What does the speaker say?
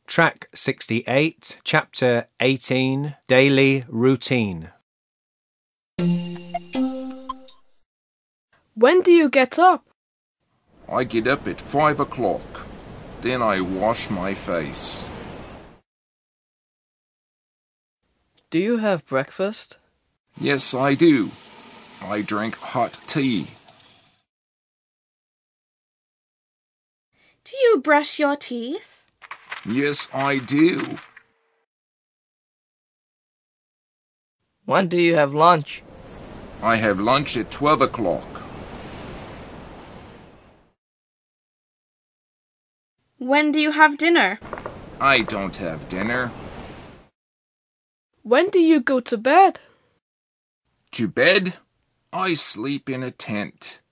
Track 68, Chapter 18, Daily Routine. When do you get up? I get up at 5 o'clock. Then I wash my face. Do you have breakfast? Yes, I do. I drink hot tea. Do you brush your teeth? Yes, I do. When do you have lunch? I have lunch at 12 o'clock. When do you have dinner? I don't have dinner. When do you go to bed? To bed? I sleep in a tent.